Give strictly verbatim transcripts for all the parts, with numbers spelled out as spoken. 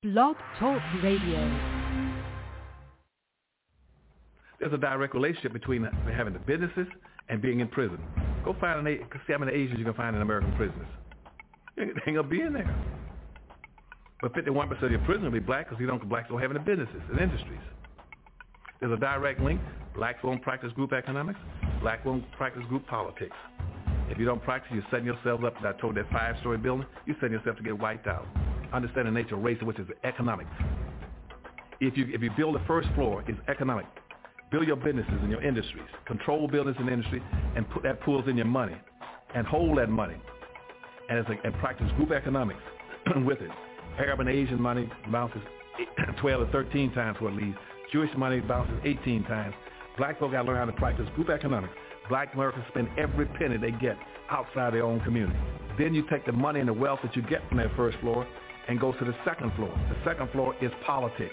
Blog Talk Radio. There's a direct relationship between having the businesses and being in prison. Go find an see how many Asians you can find in American prisons. They ain't gonna be in there. But fifty-one percent of your prisoners will be black because you don't blacks don't have any businesses and industries. There's a direct link. Blacks won't practice group economics. Black won't practice group politics. If you don't practice, you're setting yourself up. I told that five-story building, you're setting yourself to get wiped out. Understand the nature of race, which is economics. If you if you build the first floor, it's economic. Build your businesses and your industries. Control business and industry, and put that pulls in your money, and hold that money, and it's like, and practice group economics with it. Arab and Asian money bounces twelve to thirteen times what it leaves. Jewish money bounces eighteen times. Black folk got to learn how to practice group economics. Black Americans spend every penny they get outside their own community. Then you take the money and the wealth that you get from that first floor and go to the second floor. The second floor is politics.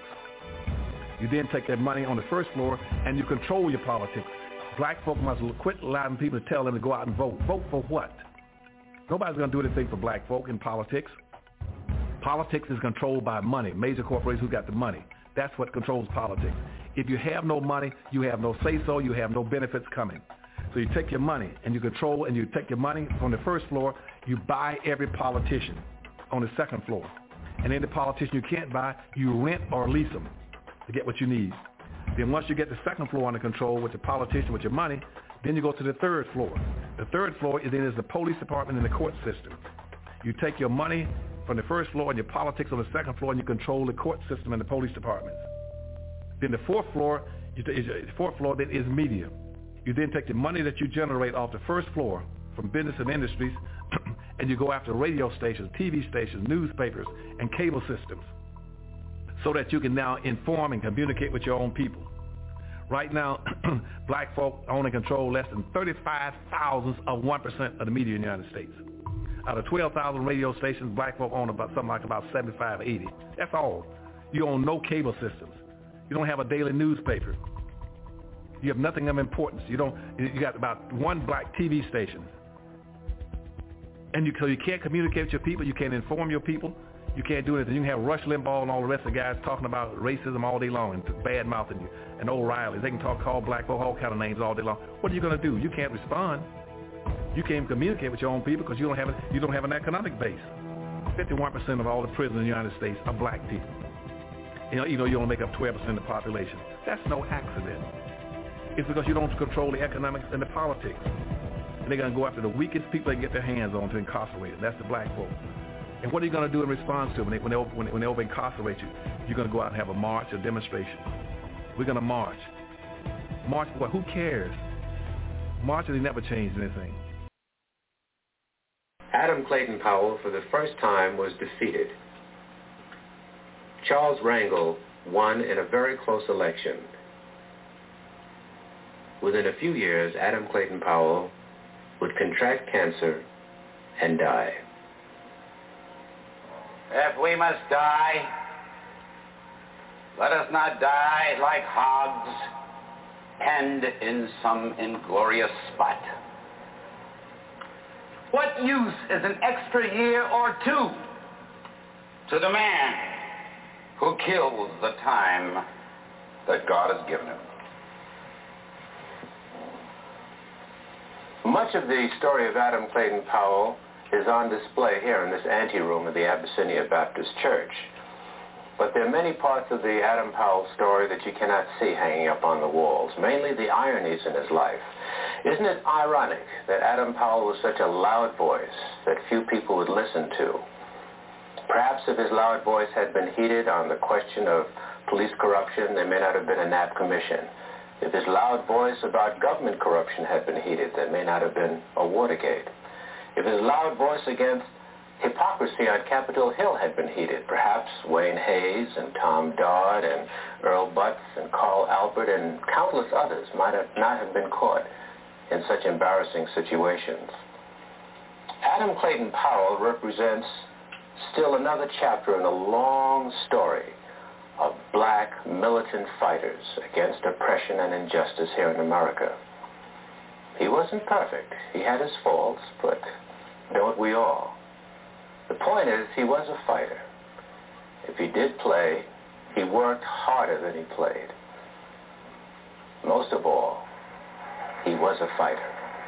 You then take that money on the first floor and you control your politics. Black folk must quit allowing people to tell them to go out and vote. Vote for what? Nobody's going to do anything for black folk in politics. Politics is controlled by money. Major corporations who got the money. That's what controls politics. If you have no money, you have no say-so, you have no benefits coming. So you take your money and you control, and you take your money on the first floor, you buy every politician on the second floor. And any politician you can't buy, you rent or lease them to get what you need. Then once you get the second floor under control with the politician, with your money, then you go to the third floor. The third floor is then is the police department and the court system. You take your money from the first floor and your politics on the second floor, and you control the court system and the police departments. Then the fourth floor, is the fourth floor then is media. You then take the money that you generate off the first floor from business and industries, and you go after radio stations, T V stations, newspapers, and cable systems, so that you can now inform and communicate with your own people. Right now, black folk own and control less than thirty-five thousandths of one percent of the media in the United States. Out of twelve thousand radio stations, black folk own about something like about seventy-five, eighty. That's all. You own no cable systems. You don't have a daily newspaper. You have nothing of importance. You don't. You got about one black T V station, and you so you can't communicate with your people. You can't inform your people. You can't do anything. You can have Rush Limbaugh and all the rest of the guys talking about racism all day long and bad mouthing you, and O'Reilly. They can talk, call black folk all kind of names all day long. What are you going to do? You can't respond. You can't communicate with your own people because you don't have a, you don't have an economic base. fifty-one percent of all the prisoners in the United States are black people. You know, you know you only make up twelve percent of the population. That's no accident. It's because you don't control the economics and the politics. And they're going to go after the weakest people they can get their hands on to incarcerate. That's the black folk. And what are you going to do in response to them when they, when they, when they, when they over incarcerate you? You're going to go out and have a march, a demonstration. We're going to march. March for what? Who cares? Marches, they never changed anything. Adam Clayton Powell, for the first time, was defeated. Charles Rangel won in a very close election. Within a few years, Adam Clayton Powell would contract cancer and die. If we must die, let us not die like hogs, penned in some inglorious spot. What use is an extra year or two to the man who kills the time that God has given him? Much of the story of Adam Clayton Powell is on display here in this anteroom of the Abyssinia Baptist Church. But there are many parts of the Adam Powell story that you cannot see hanging up on the walls, mainly the ironies in his life. Isn't it ironic that Adam Powell was such a loud voice that few people would listen to? Perhaps if his loud voice had been heated on the question of police corruption, there may not have been a Knapp Commission. If his loud voice about government corruption had been heated, there may not have been a Watergate. If his loud voice against hypocrisy on Capitol Hill had been heated, perhaps Wayne Hayes and Tom Dodd and Earl Butz and Carl Albert and countless others might have not have been caught in such embarrassing situations. Adam Clayton Powell represents still another chapter in a long story of black militant fighters against oppression and injustice here in America. He wasn't perfect. He had his faults, but don't we all? The point is, he was a fighter. If he did play, he worked harder than he played. Most of all, he was a fighter.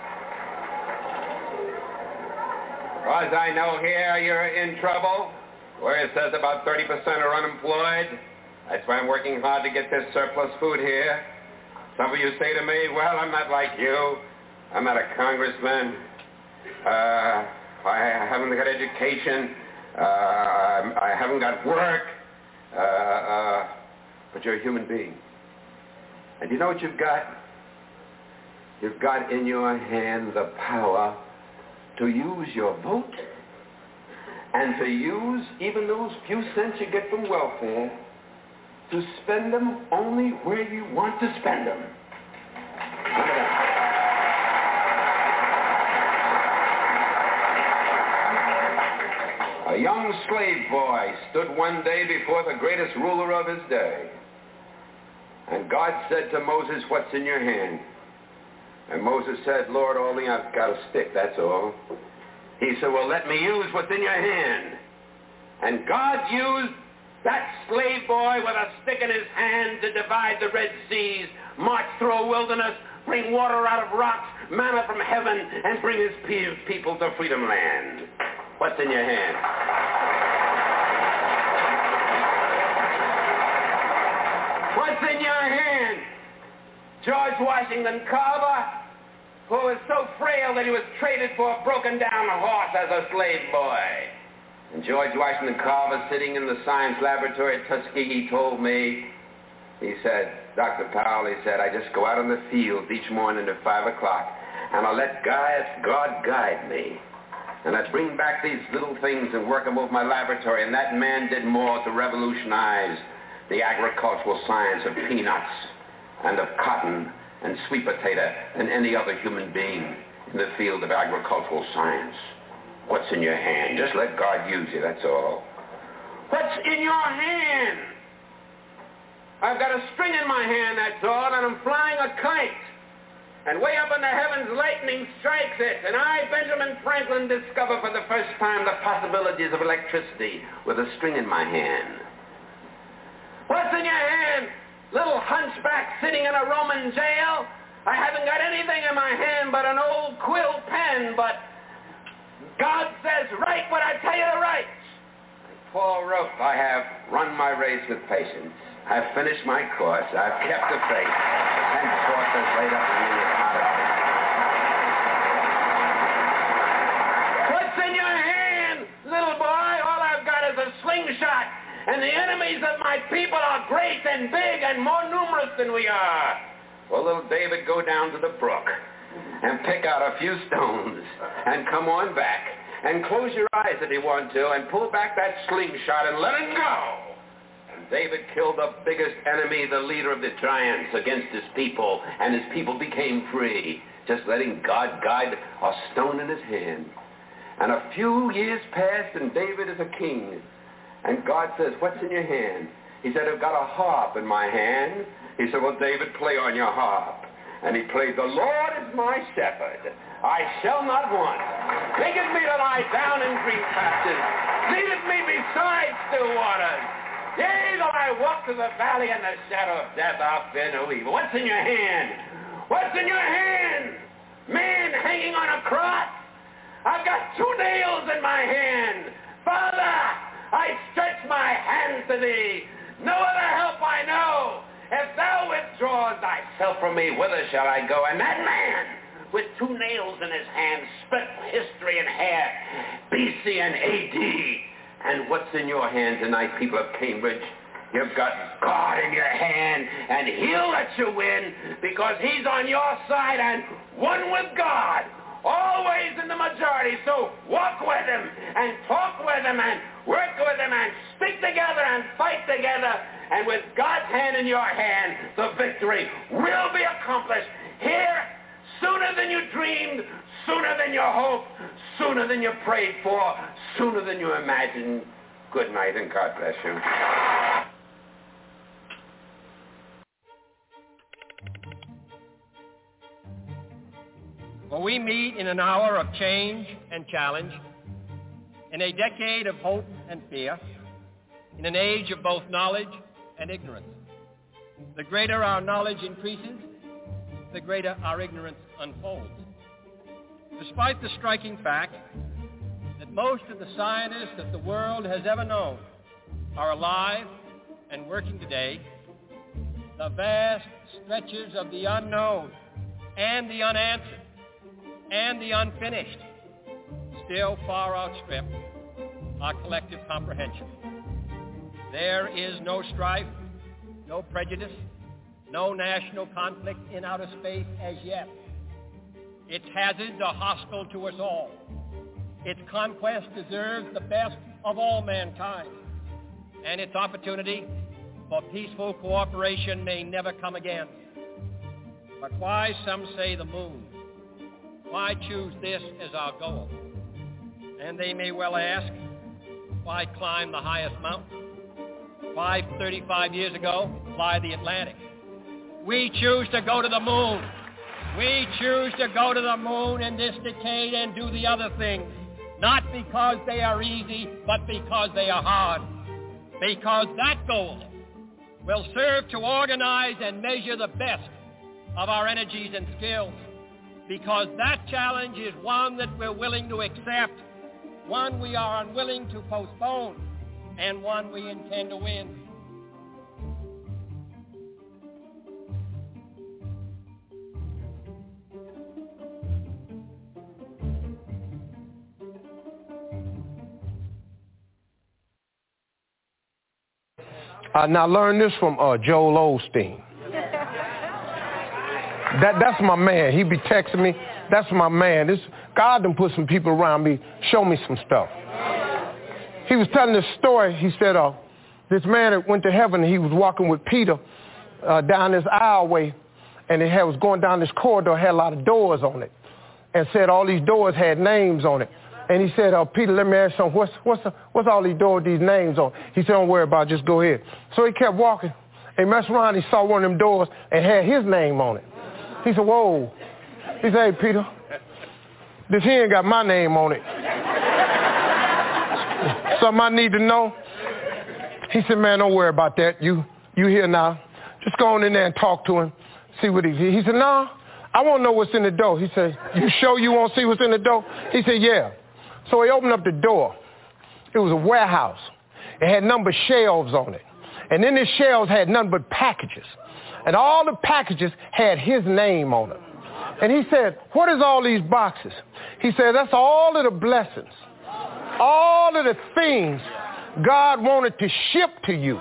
As I know here, you're in trouble, where it says about thirty percent are unemployed. That's why I'm working hard to get this surplus food here. Some of you say to me, well, I'm not like you. I'm not a congressman. Uh, I haven't got education. Uh, I haven't got work. Uh, uh, but you're a human being. And you know what you've got? You've got in your hand the power to use your vote and to use even those few cents you get from welfare to spend them only where you want to spend them. A young slave boy stood one day before the greatest ruler of his day. And God said to Moses, what's in your hand? And Moses said, Lord, only I've got a stick, that's all. He said, well, let me use what's in your hand. And God used that slave boy with a stick in his hand to divide the Red Seas, march through a wilderness, bring water out of rocks, manna from heaven, and bring his people to freedom land. What's in your hand? What's in your hand? George Washington Carver, who was so frail that he was traded for a broken-down horse as a slave boy. And George Washington Carver, sitting in the science laboratory at Tuskegee, told me, he said, Doctor Powell, he said, I just go out in the field each morning at five o'clock, and I let God guide me. And I bring back these little things and work them over my laboratory, and that man did more to revolutionize the agricultural science of peanuts and of cotton and sweet potato than any other human being in the field of agricultural science. What's in your hand? Just let God use you, that's all. What's in your hand? I've got a string in my hand, that's all, and I'm flying a kite. And way up in the heavens, lightning strikes it. And I, Benjamin Franklin, discover for the first time the possibilities of electricity with a string in my hand. What's in your hand? Little hunchback sitting in a Roman jail? I haven't got anything in my hand but an old quill pen, but God says, write what I tell you to write. Paul wrote, I have run my race with patience. I've finished my course. I've kept the faith. Henceforth is laid up in me the heart of faith. What's in your hand, little boy? All I've got is a slingshot. And the enemies of my people are great and big and more numerous than we are. Well, little David, go down to the brook and pick out a few stones and come on back and close your eyes if you want to and pull back that slingshot and let it go. And David killed the biggest enemy, the leader of the giants, against his people, and his people became free, just letting God guide a stone in his hand. And a few years passed, and David is a king. And God says, what's in your hand? He said, I've got a harp in my hand. He said, well, David, play on your harp. And he played, the Lord is my shepherd. I shall not want. Maketh me to lie down in green pastures. Leadeth me beside still waters. Yea, though I walk through the valley and the shadow of death, I'll fear no evil. What's in your hand? What's in your hand? Man hanging on a cross. I've got two nails in my hand. Father, I stretch my hands to thee. No other help I know. If thou withdraws thyself from me, whither shall I go? And that man, with two nails in his hand, split history in half, B C and A D. And what's in your hand tonight, people of Cambridge? You've got God in your hand, and he'll let you win because he's on your side and one with God. Always in the majority, so walk with him and talk with him and work with him and stick together and fight together, and with God's hand in your hand, the victory will be accomplished here sooner than you dreamed, sooner than you hoped, sooner than you prayed for, sooner than you imagined. Good night and God bless you. For we meet in an hour of change and challenge, in a decade of hope and fear, in an age of both knowledge and ignorance. The greater our knowledge increases, the greater our ignorance unfolds. Despite the striking fact that most of the scientists that the world has ever known are alive and working today, the vast stretches of the unknown and the unanswered and the unfinished still far outstrip our collective comprehension. There is no strife, no prejudice, no national conflict in outer space as yet. Its hazards are hostile to us all. Its conquest deserves the best of all mankind, and its opportunity for peaceful cooperation may never come again. But why, some say, the moon? Why choose this as our goal? And they may well ask, why climb the highest mountain? Why, thirty-five years ago, fly the Atlantic? We choose to go to the moon. We choose to go to the moon in this decade and do the other things, not because they are easy, but because they are hard. Because that goal will serve to organize and measure the best of our energies and skills. Because that challenge is one that we're willing to accept, one we are unwilling to postpone, and one we intend to win. Uh, now learn this from uh, Joel Osteen. That that's my man. He be texting me. That's my man. This God done put some people around me, show me some stuff. He was telling this story. He said, uh, this man that went to heaven, he was walking with Peter uh, down this aisleway, and it had, was going down this corridor, had a lot of doors on it, and said all these doors had names on it. And he said, uh, Peter, let me ask you something. What's, what's, the, what's all these doors, these names on? He said, don't worry about it, just go ahead. So he kept walking. He messed around, he saw one of them doors and had his name on it. He said, whoa. He said, hey, Peter, this here ain't got my name on it. Something I need to know? He said, man, don't worry about that. You you here now. Just go on in there and talk to him, see what he's here. He said, no, I want to know what's in the door. He said, you sure you want to see what's in the door? He said, yeah. So he opened up the door. It was a warehouse. It had number shelves on it. And then the shelves had nothing but packages. And all the packages had his name on them. And he said, what is all these boxes? He said, that's all of the blessings, all of the things God wanted to ship to you.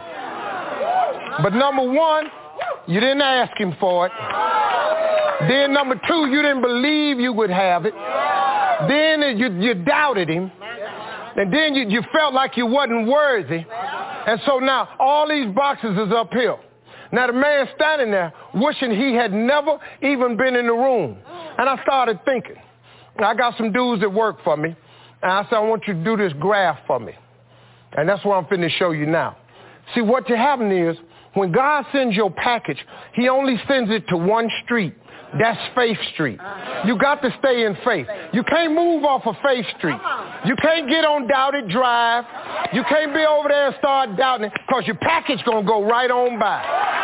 But number one, you didn't ask him for it. Then number two, you didn't believe you would have it. Then you, you doubted him. And then you, you felt like you wasn't worthy. And so now all these boxes is uphill. Now the man standing there wishing he had never even been in the room. And I started thinking, I got some dudes that work for me. And I said, I want you to do this graph for me. And that's what I'm finna show you now. See, what you happen is, when God sends your package, he only sends it to one street. That's Faith Street. You got to stay in faith. You can't move off of Faith Street. You can't get on Doubted Drive. You can't be over there and start doubting it, because your package going to go right on by.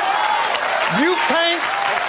You can't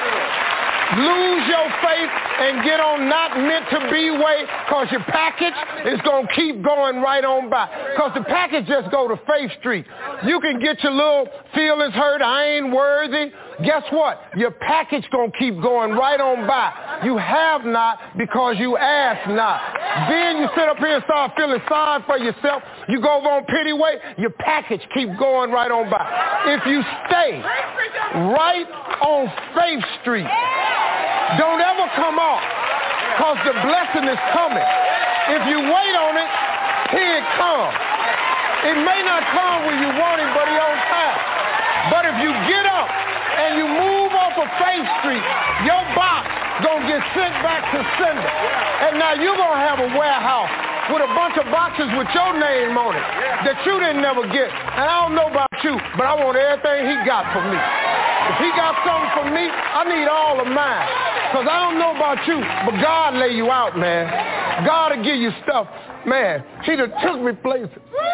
lose your faith and get on not meant to be way, because your package is going to keep going right on by. Because the package just go to Faith Street. You can get your little feelings hurt, I ain't worthy. Guess what? Your package going to keep going right on by. You have not because you ask not. Then you sit up here and start feeling sorry for yourself. You go over on pity way, your package keep going right on by. If you stay right on Faith Street, don't ever come off, because the blessing is coming. If you wait on it, here it comes. It may not come when you want it, but it's on time. But if you get up and you move off of Faith Street, your box gonna get sent back to sender. And now you're gonna have a warehouse with a bunch of boxes with your name on it that you didn't never get. And I don't know about you, but I want everything he got for me. If he got something for me, I need all of mine. Because I don't know about you, but God lay you out, man. God will give you stuff. Man, he done took me places.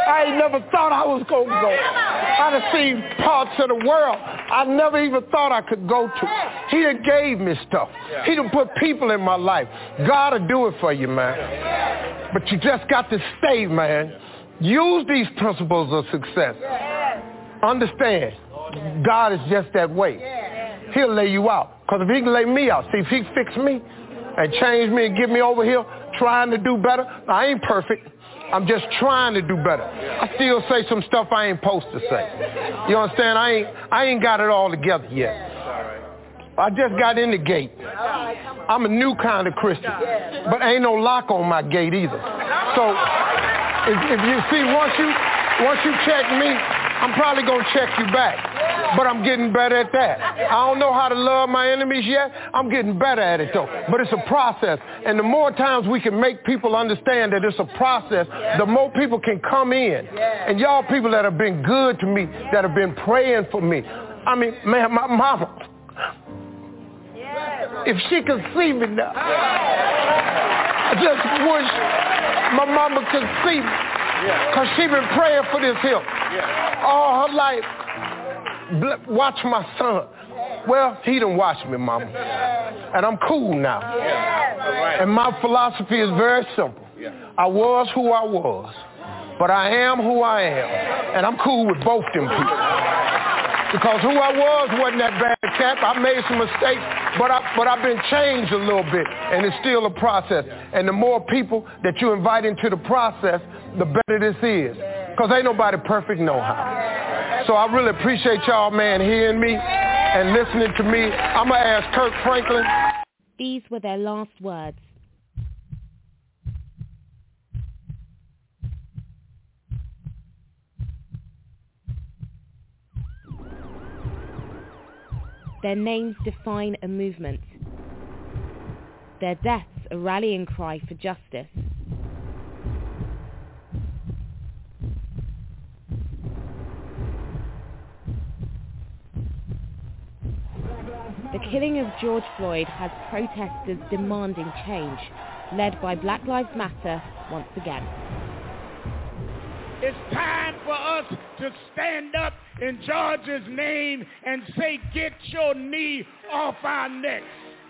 I ain't never thought I was going to go. I done seen parts of the world I never even thought I could go to. He done gave me stuff. He done put people in my life. God will do it for you, man. But you just got to stay, man. Use these principles of success. Understand, God is just that way. He'll lay you out. Because if he can lay me out, see, if he fix me and change me and get me over here trying to do better, I ain't perfect. I'm just trying to do better. I still say some stuff I ain't supposed to say. You understand? I ain't, I ain't got it all together yet. I just got in the gate. I'm a new kind of Christian, but ain't no lock on my gate either. So if, if you see, once you, once you check me, I'm probably going to check you back, but I'm getting better at that. I don't know how to love my enemies yet. I'm getting better at it, though. But it's a process, and the more times we can make people understand that it's a process, the more people can come in. And y'all people that have been good to me, that have been praying for me. I mean, man, my mama, if she could see me now, I just wish my mama could see me. Because she been praying for this here all her life. Watch my son. Well, he done watch me, mama. And I'm cool now. And my philosophy is very simple. I was who I was, but I am who I am. And I'm cool with both them people. Because who I was wasn't that bad cat. I made some mistakes, but, I, but I've been changed a little bit, and it's still a process. And the more people that you invite into the process, the better this is. Because ain't nobody perfect no how. So I really appreciate y'all, man, hearing me and listening to me. I'm going to ask Kirk Franklin. These were their last words. Their names define a movement. Their deaths a rallying cry for justice. The killing of George Floyd has protesters demanding change, led by Black Lives Matter once again. It's time for us to stand up in George's name and say, get your knee off our necks.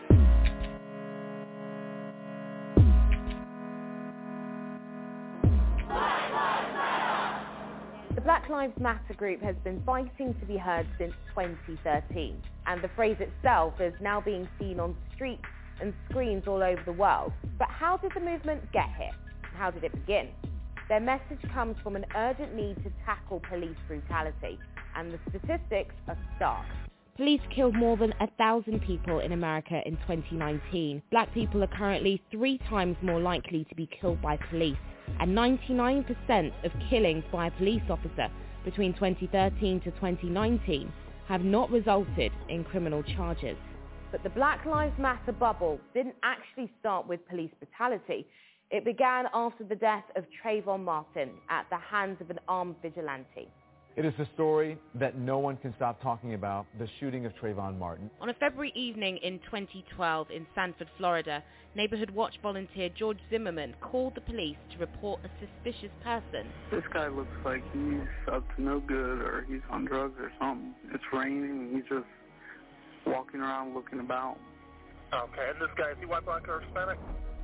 The Black Lives Matter group has been fighting to be heard since twenty thirteen, and the phrase itself is now being seen on streets and screens all over the world. But how did the movement get here? How did it begin? Their message comes from an urgent need to tackle police brutality, and the statistics are stark. Police killed more than a thousand people in America in twenty nineteen. Black people are currently three times more likely to be killed by police, and ninety-nine percent of killings by a police officer between twenty thirteen to twenty nineteen have not resulted in criminal charges. But the Black Lives Matter bubble didn't actually start with police brutality. It began after the death of Trayvon Martin at the hands of an armed vigilante. It is a story that no one can stop talking about, the shooting of Trayvon Martin. On a February evening in twenty twelve in Sanford, Florida, Neighborhood Watch volunteer George Zimmerman called the police to report a suspicious person. This guy looks like he's up to no good, or he's on drugs or something. It's raining and he's just walking around looking about. Okay, and this guy, is he white, black, or Hispanic?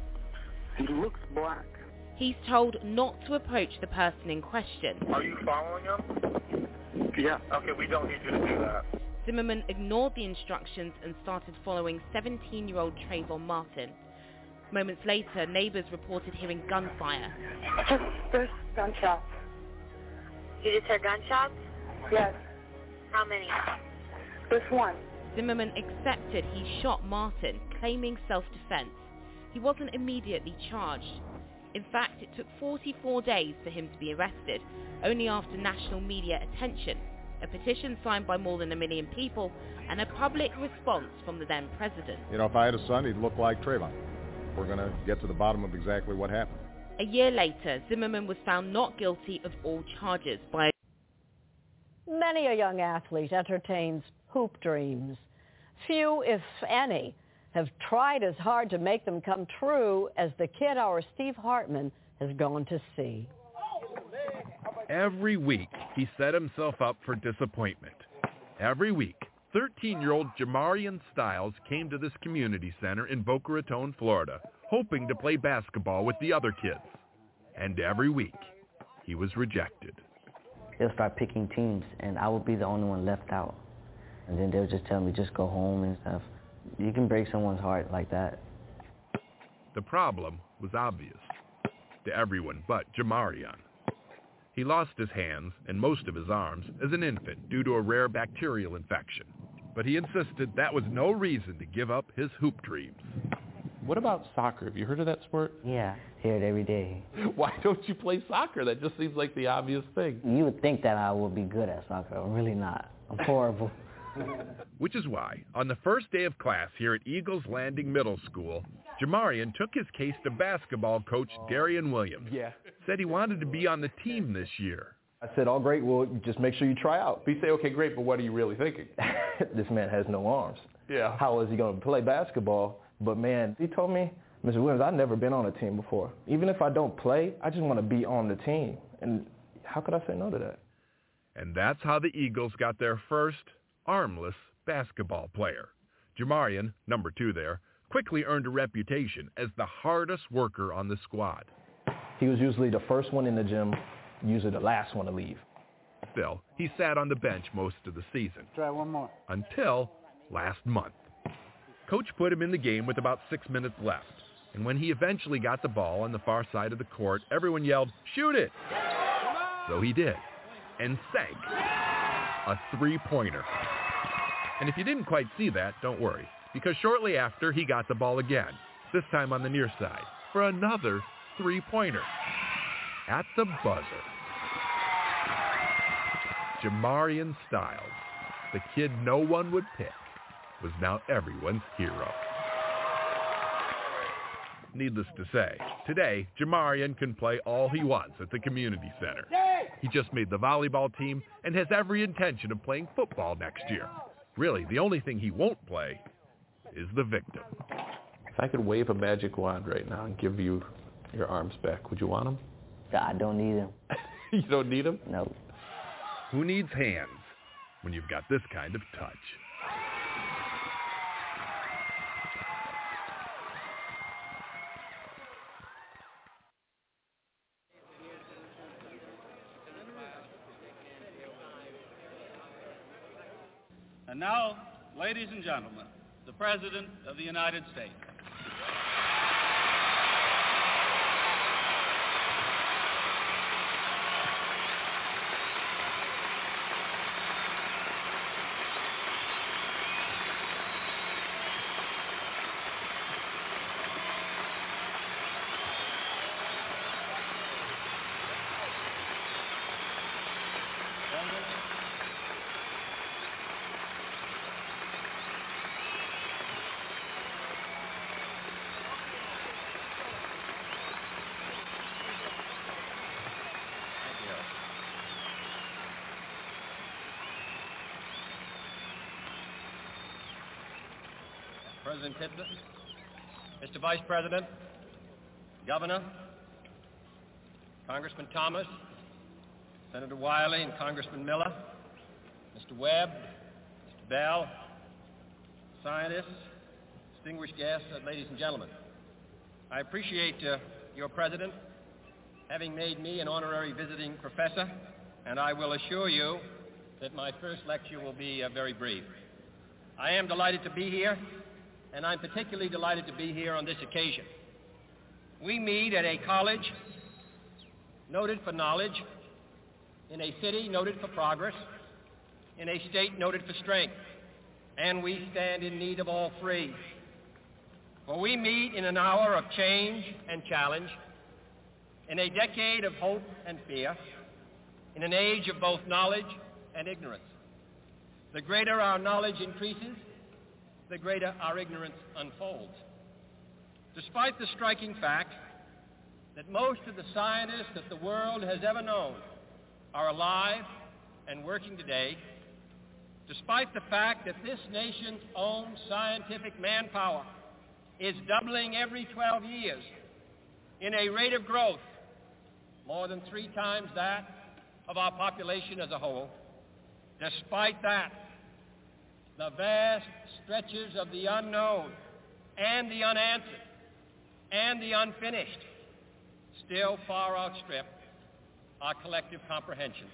He looks black. He's told not to approach the person in question. Are you following him? Yeah. Okay, we don't need you to do that. Zimmerman ignored the instructions and started following seventeen-year-old Trayvon Martin. Moments later, neighbors reported hearing gunfire. There's gunshots. You just heard gunshots? Yes. How many? Just one. Zimmerman accepted he shot Martin, claiming self-defense. He wasn't immediately charged. In fact, it took forty-four days for him to be arrested, only after national media attention, a petition signed by more than a million people, and a public response from the then president. You know, if I had a son, he'd look like Trayvon. We're going to get to the bottom of exactly what happened. A year later, Zimmerman was found not guilty of all charges by... Many a young athlete entertains hoop dreams. Few, if any, have tried as hard to make them come true as the kid our Steve Hartman has gone to see. Every week, he set himself up for disappointment. Every week, thirteen-year-old Jamarian Styles came to this community center in Boca Raton, Florida, hoping to play basketball with the other kids. And every week, he was rejected. They'll start picking teams, and I would be the only one left out. And then they'll just tell me, just go home and stuff. You can break someone's heart like that. The problem was obvious to everyone but Jamarian. He lost his hands and most of his arms as an infant due to a rare bacterial infection. But he insisted that was no reason to give up his hoop dreams. What about soccer? Have you heard of that sport? Yeah, hear it every day. Why don't you play soccer? That just seems like the obvious thing. You would think that I would be good at soccer. I'm really not. I'm horrible. Which is why, on the first day of class here at Eagles Landing Middle School, Jamarian took his case to basketball coach Darian Williams. Yeah. Said he wanted to be on the team this year. I said, all great, well, just make sure you try out. But you say, okay, great, but what are you really thinking? This man has no arms. Yeah. How is he going to play basketball? But, man, he told me, Mister Williams, I've never been on a team before. Even if I don't play, I just want to be on the team. And how could I say no to that? And that's how the Eagles got their first armless basketball player. Jamarian, number two there, quickly earned a reputation as the hardest worker on the squad. He was usually the first one in the gym, usually the last one to leave. Still, he sat on the bench most of the season. Try one more. Until last month. Coach put him in the game with about six minutes left. And when he eventually got the ball on the far side of the court, everyone yelled, "Shoot it!" So he did, and sank a three-pointer. And if you didn't quite see that, don't worry, because shortly after, he got the ball again, this time on the near side, for another three-pointer at the buzzer. Jamarian Styles, the kid no one would pick, was now everyone's hero. Needless to say, today, Jamarian can play all he wants at the community center. He just made the volleyball team and has every intention of playing football next year. Really, the only thing he won't play is the victim. If I could wave a magic wand right now and give you your arms back, would you want them? I don't need them. You don't need them? No. Who needs hands when you've got this kind of touch? And now, ladies and gentlemen, the President of the United States. President Tipton, Mister Vice President, Governor, Congressman Thomas, Senator Wiley and Congressman Miller, Mister Webb, Mister Bell, scientists, distinguished guests, uh, ladies and gentlemen. I appreciate uh, your President having made me an honorary visiting professor, and I will assure you that my first lecture will be uh, very brief. I am delighted to be here, and I'm particularly delighted to be here on this occasion. We meet at a college noted for knowledge, in a city noted for progress, in a state noted for strength, and we stand in need of all three. For we meet in an hour of change and challenge, in a decade of hope and fear, in an age of both knowledge and ignorance. The greater our knowledge increases, the greater our ignorance unfolds. Despite the striking fact that most of the scientists that the world has ever known are alive and working today, despite the fact that this nation's own scientific manpower is doubling every twelve years in a rate of growth more than three times that of our population as a whole. Despite that, the vast stretches of the unknown and the unanswered and the unfinished still far outstrip our collective comprehension.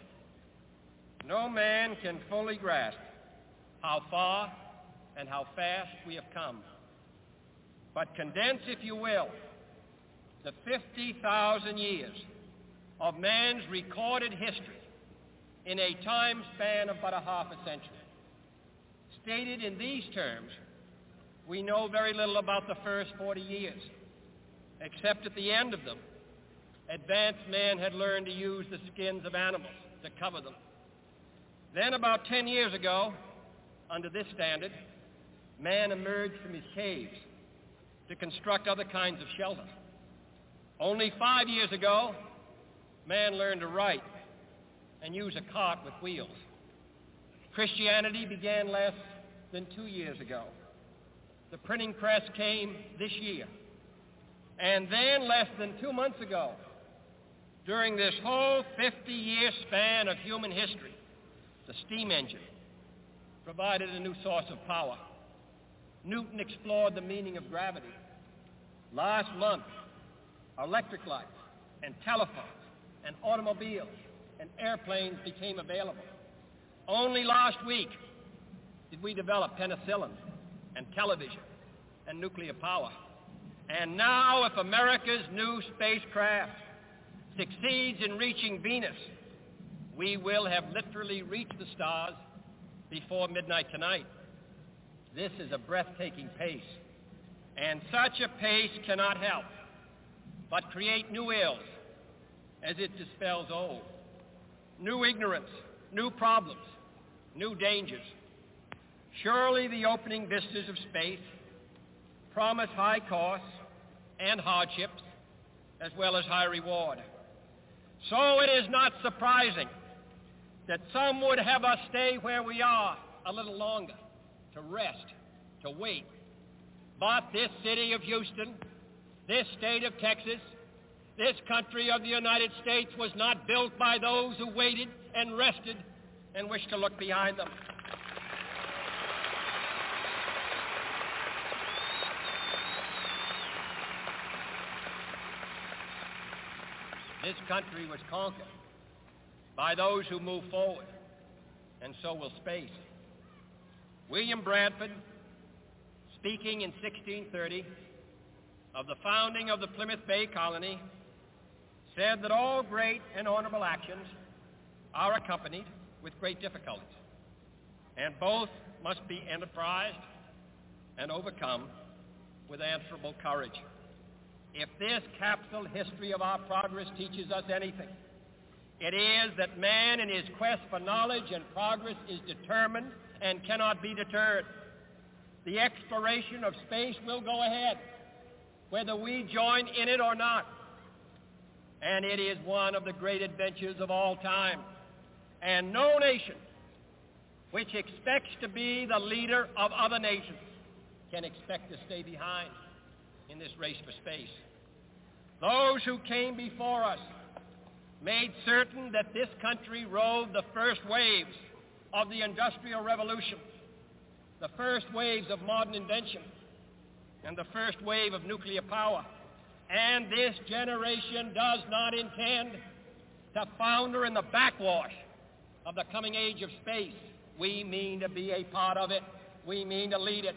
No man can fully grasp how far and how fast we have come. But condense, if you will, the fifty thousand years of man's recorded history in a time span of but a half a century. Stated in these terms, we know very little about the first forty years, except at the end of them, advanced man had learned to use the skins of animals to cover them. Then about ten years ago, under this standard, man emerged from his caves to construct other kinds of shelter. Only five years ago, man learned to write and use a cart with wheels. Christianity began less than two years ago. The printing press came this year. And then less than two months ago, during this whole fifty-year span of human history, the steam engine provided a new source of power. Newton explored the meaning of gravity. Last month, electric lights and telephones and automobiles and airplanes became available. Only last week did we develop penicillin and television and nuclear power. And now, if America's new spacecraft succeeds in reaching Venus, we will have literally reached the stars before midnight tonight. This is a breathtaking pace, and such a pace cannot help but create new ills as it dispels old. New ignorance, new problems, new dangers. Surely the opening vistas of space promise high costs and hardships, as well as high reward. So it is not surprising that some would have us stay where we are a little longer, to rest, to wait. But this city of Houston, this state of Texas, this country of the United States was not built by those who waited and rested and wished to look behind them. This country was conquered by those who move forward, and so will space. William Bradford, speaking in sixteen thirty of the founding of the Plymouth Bay Colony, said that all great and honorable actions are accompanied with great difficulties, and both must be enterprised and overcome with answerable courage. If this capsule history of our progress teaches us anything, it is that man in his quest for knowledge and progress is determined and cannot be deterred. The exploration of space will go ahead, whether we join in it or not. And it is one of the great adventures of all time. And no nation which expects to be the leader of other nations can expect to stay behind in this race for space. Those who came before us made certain that this country rode the first waves of the Industrial Revolution, the first waves of modern invention, and the first wave of nuclear power. And this generation does not intend to founder in the backwash of the coming age of space. We mean to be a part of it. We mean to lead it.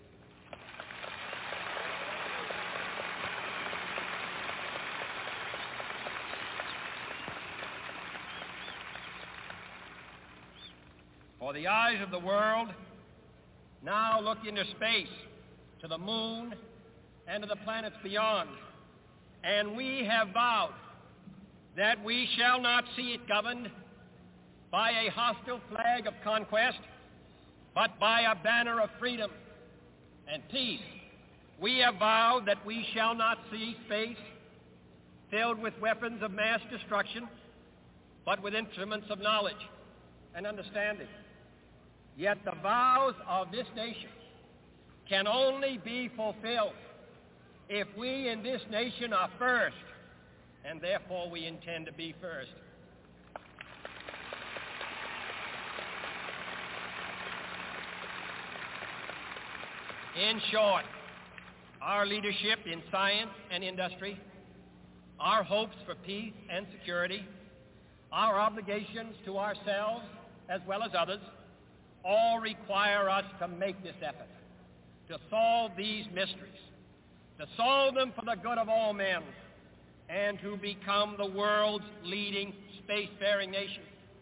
For the eyes of the world now look into space, to the moon, and to the planets beyond. And we have vowed that we shall not see it governed by a hostile flag of conquest, but by a banner of freedom and peace. We have vowed that we shall not see space filled with weapons of mass destruction, but with instruments of knowledge and understanding. Yet the vows of this nation can only be fulfilled if we in this nation are first, and therefore we intend to be first. In short, our leadership in science and industry, our hopes for peace and security, our obligations to ourselves as well as others, all require us to make this effort, to solve these mysteries, to solve them for the good of all men, and to become the world's leading spacefaring nation.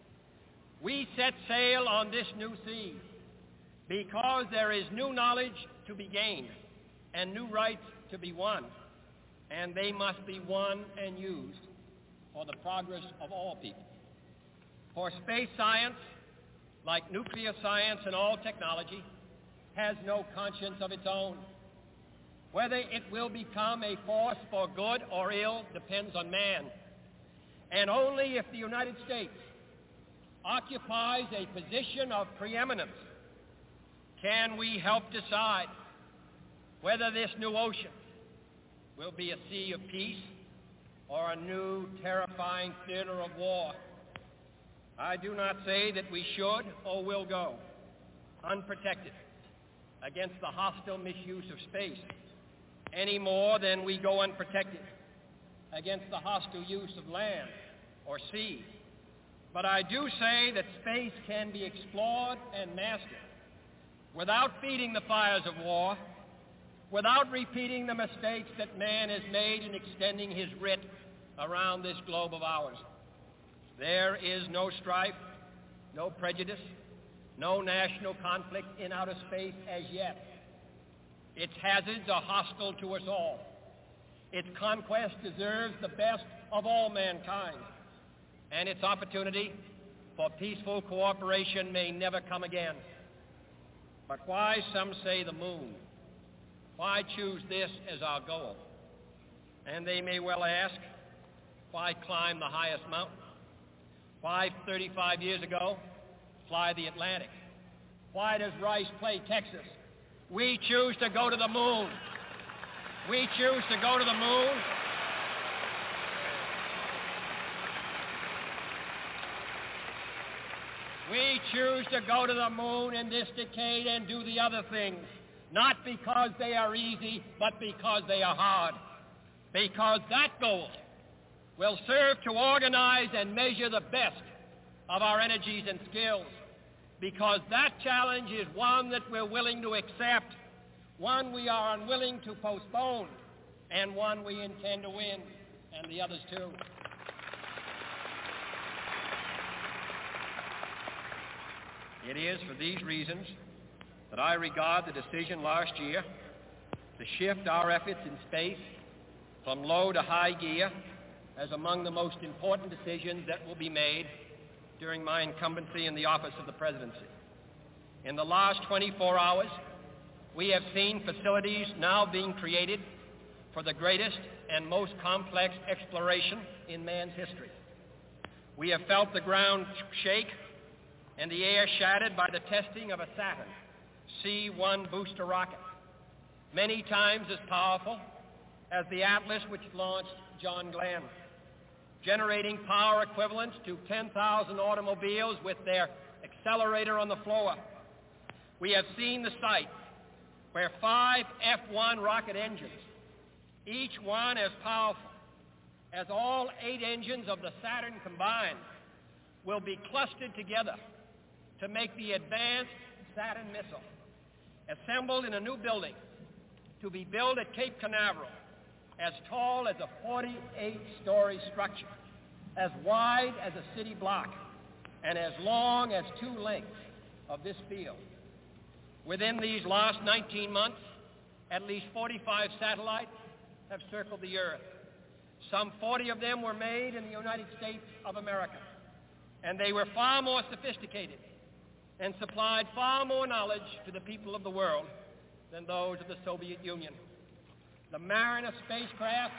We set sail on this new sea because there is new knowledge to be gained and new rights to be won, and they must be won and used for the progress of all people. For space science, like nuclear science and all technology, has no conscience of its own. Whether it will become a force for good or ill depends on man. And only if the United States occupies a position of preeminence can we help decide whether this new ocean will be a sea of peace or a new terrifying theater of war. I do not say that we should or will go unprotected against the hostile misuse of space any more than we go unprotected against the hostile use of land or sea. But I do say that space can be explored and mastered without feeding the fires of war, without repeating the mistakes that man has made in extending his writ around this globe of ours. There is no strife, no prejudice, no national conflict in outer space as yet. Its hazards are hostile to us all. Its conquest deserves the best of all mankind, and its opportunity for peaceful cooperation may never come again. But why, some say, the moon? Why choose this as our goal? And they may well ask, why climb the highest mountain? Why, thirty-five years ago, fly the Atlantic? Why does Rice play Texas? We choose to go to the moon. We choose to go to the moon. We choose to go to the moon in this decade and do the other things, not because they are easy, but because they are hard. Because that goal will serve to organize and measure the best of our energies and skills. Because that challenge is one that we're willing to accept, one we are unwilling to postpone, and one we intend to win, and the others too. It is for these reasons that I regard the decision last year to shift our efforts in space from low to high gear as among the most important decisions that will be made during my incumbency in the office of the presidency. In the last twenty-four hours, we have seen facilities now being created for the greatest and most complex exploration in man's history. We have felt the ground shake and the air shattered by the testing of a Saturn C one booster rocket, many times as powerful as the Atlas which launched John Glenn, generating power equivalents to ten thousand automobiles with their accelerator on the floor. We have seen the site where five F one rocket engines, each one as powerful as all eight engines of the Saturn combined, will be clustered together to make the advanced Saturn missile, assembled in a new building to be built at Cape Canaveral, as tall as a forty-eight story structure, as wide as a city block, and as long as two lengths of this field. Within these last nineteen months, at least forty-five satellites have circled the Earth. Some forty of them were made in the United States of America, and they were far more sophisticated and supplied far more knowledge to the people of the world than those of the Soviet Union. The Mariner spacecraft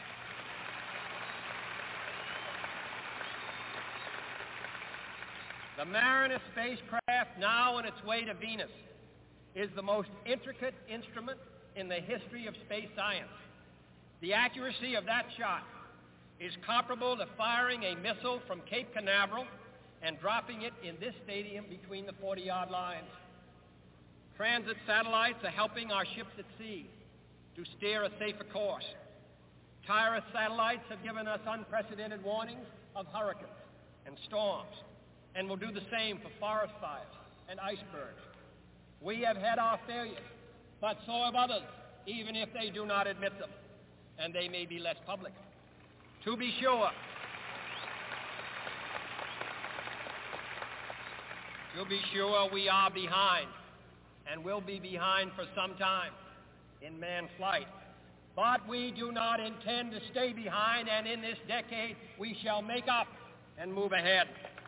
The Mariner spacecraft, now on its way to Venus, is the most intricate instrument in the history of space science. The accuracy of that shot is comparable to firing a missile from Cape Canaveral and dropping it in this stadium between the forty-yard lines. Transit satellites are helping our ships at sea to steer a safer course. Tireless satellites have given us unprecedented warnings of hurricanes and storms, and will do the same for forest fires and icebergs. We have had our failures, but so have others, even if they do not admit them, and they may be less public. To be sure, to be sure, we are behind, and will be behind for some time in manned flight. But we do not intend to stay behind, and in this decade we shall make up and move ahead.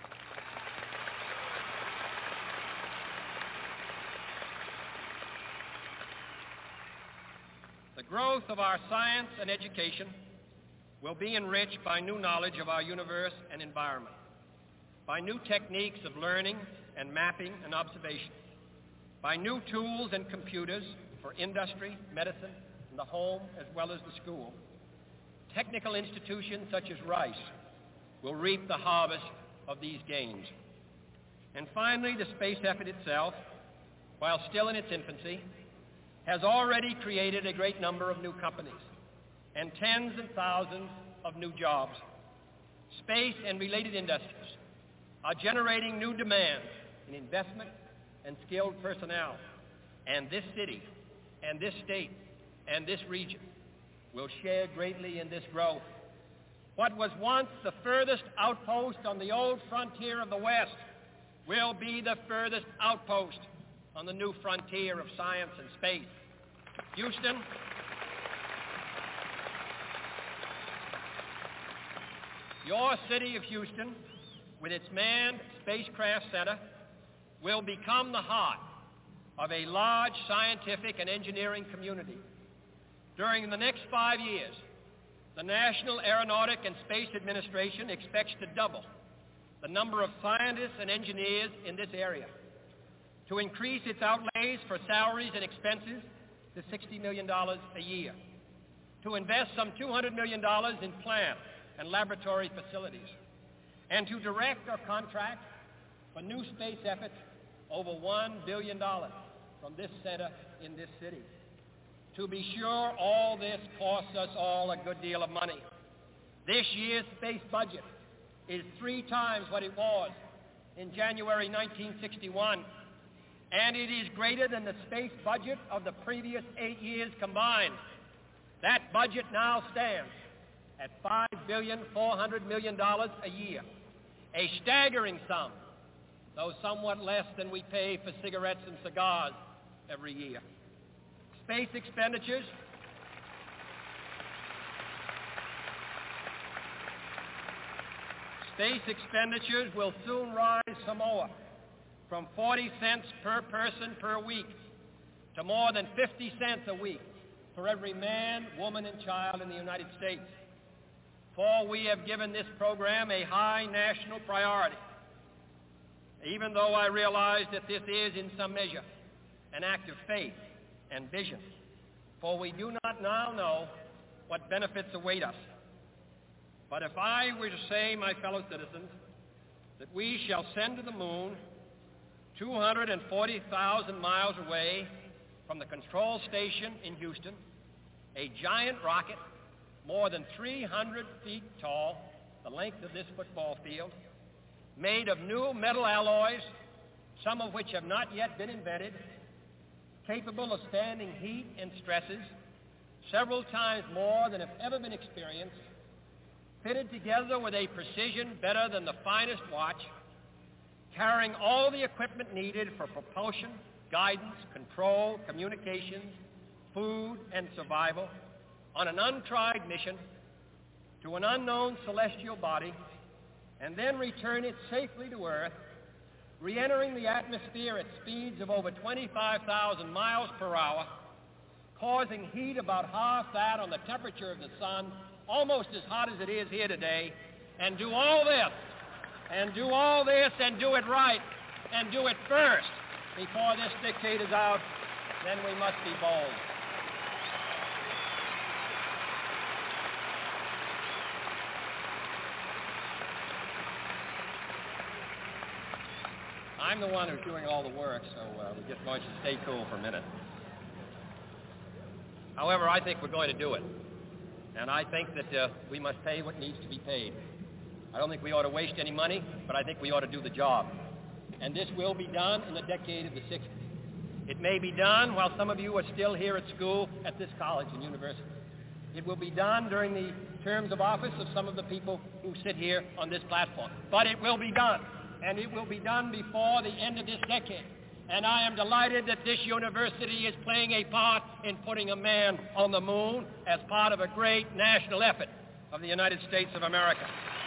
The growth of our science and education will be enriched by new knowledge of our universe and environment, by new techniques of learning and mapping and observation, by new tools and computers for industry, medicine, and the home as well as the school. Technical institutions such as Rice will reap the harvest of these gains. And finally, the space effort itself, while still in its infancy, has already created a great number of new companies and tens and thousands of new jobs. Space and related industries are generating new demands in investment and skilled personnel, and this city and this state and this region will share greatly in this growth. What was once the furthest outpost on the old frontier of the West will be the furthest outpost on the new frontier of science and space. Houston, your city of Houston, with its manned spacecraft center, will become the heart of a large scientific and engineering community. During the next five years, the National Aeronautic and Space Administration expects to double the number of scientists and engineers in this area, to increase its outlays for salaries and expenses to sixty million dollars a year, to invest some two hundred million dollars in plant and laboratory facilities, and to direct or contract for new space efforts over one billion dollars from this center in this city. To be sure, all this costs us all a good deal of money. This year's space budget is three times what it was in January nineteen sixty-one, and it is greater than the space budget of the previous eight years combined. That budget now stands at five billion four hundred million dollars a year, a staggering sum, though somewhat less than we pay for cigarettes and cigars every year. Space expenditures Space expenditures will soon rise some more, from forty cents per person per week to more than fifty cents a week for every man, woman, and child in the United States. For we have given this program a high national priority, even though I realize that this is, in some measure, an act of faith and vision, for we do not now know what benefits await us. But if I were to say, my fellow citizens, that we shall send to the moon two hundred forty thousand miles away from the control station in Houston, a giant rocket more than three hundred feet tall, the length of this football field, made of new metal alloys, some of which have not yet been invented, capable of standing heat and stresses several times more than have ever been experienced, fitted together with a precision better than the finest watch, carrying all the equipment needed for propulsion, guidance, control, communications, food, and survival, on an untried mission to an unknown celestial body, and then return it safely to Earth, re-entering the atmosphere at speeds of over twenty-five thousand miles per hour, causing heat about half that on the temperature of the sun, almost as hot as it is here today, and do all this, and do all this, and do it right, and do it first before this decade is out, then we must be bold. I'm the one who's doing all the work, so uh, we're just going to stay cool for a minute. However, I think we're going to do it. And I think that uh, we must pay what needs to be paid. I don't think we ought to waste any money, but I think we ought to do the job. And this will be done in the decade of the sixties. It may be done while some of you are still here at school at this college and university. It will be done during the terms of office of some of the people who sit here on this platform. But it will be done, and it will be done before the end of this decade. And I am delighted that this university is playing a part in putting a man on the moon as part of a great national effort of the United States of America.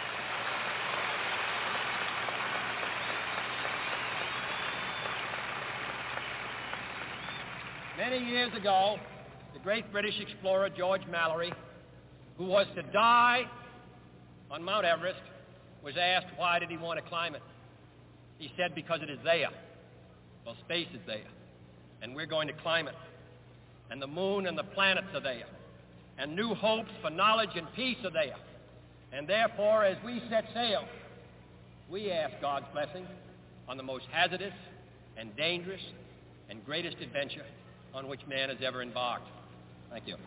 Many years ago, the great British explorer George Mallory, who was to die on Mount Everest, was asked why did he want to climb it. He said, because it is there. Well, space is there, and we're going to climb it. And the moon and the planets are there. And new hopes for knowledge and peace are there. And therefore, as we set sail, we ask God's blessing on the most hazardous and dangerous and greatest adventure on which man has ever embarked. Thank you.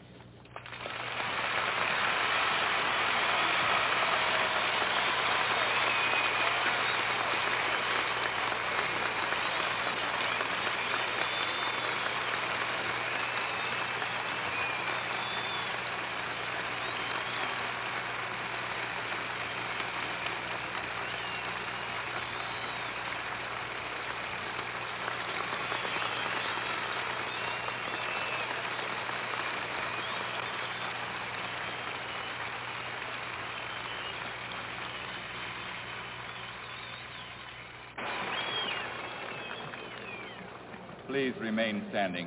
Please remain standing.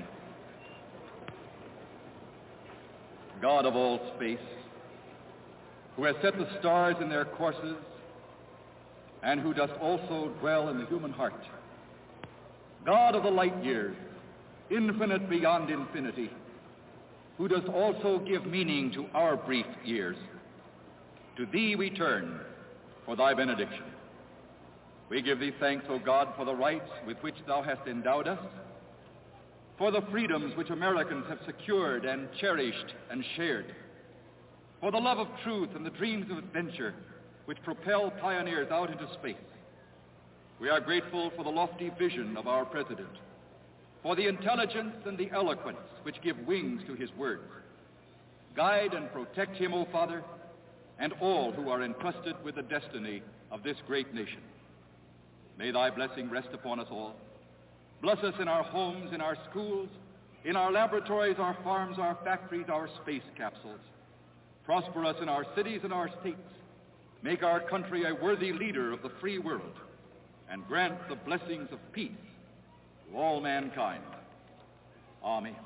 God of all space, who has set the stars in their courses, and who does also dwell in the human heart. God of the light years, infinite beyond infinity, who does also give meaning to our brief years. To thee we turn for thy benediction. We give thee thanks, O God, for the rights with which thou hast endowed us, for the freedoms which Americans have secured and cherished and shared, for the love of truth and the dreams of adventure which propel pioneers out into space. We are grateful for the lofty vision of our president, for the intelligence and the eloquence which give wings to his words. Guide and protect him, O Father, and all who are entrusted with the destiny of this great nation. May thy blessing rest upon us all. Bless us in our homes, in our schools, in our laboratories, our farms, our factories, our space capsules. Prosper us in our cities and our states. Make our country a worthy leader of the free world, and grant the blessings of peace to all mankind. Amen.